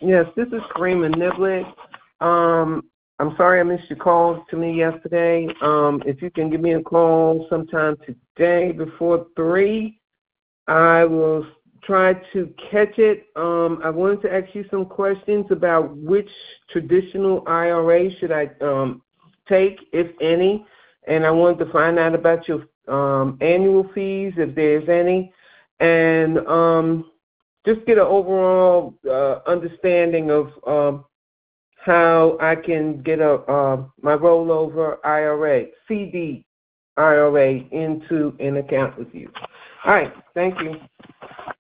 Yes, this is Karima Niblick. I'm sorry I missed your call to me yesterday. If you can give me a call sometime today before 3, I will try to catch it. I wanted to ask you some questions about which traditional IRA should I take, if any, and I wanted to find out about your annual fees, if there's any, and just get an overall understanding of how I can get my rollover IRA, CD IRA into an account with you. All right, thank you.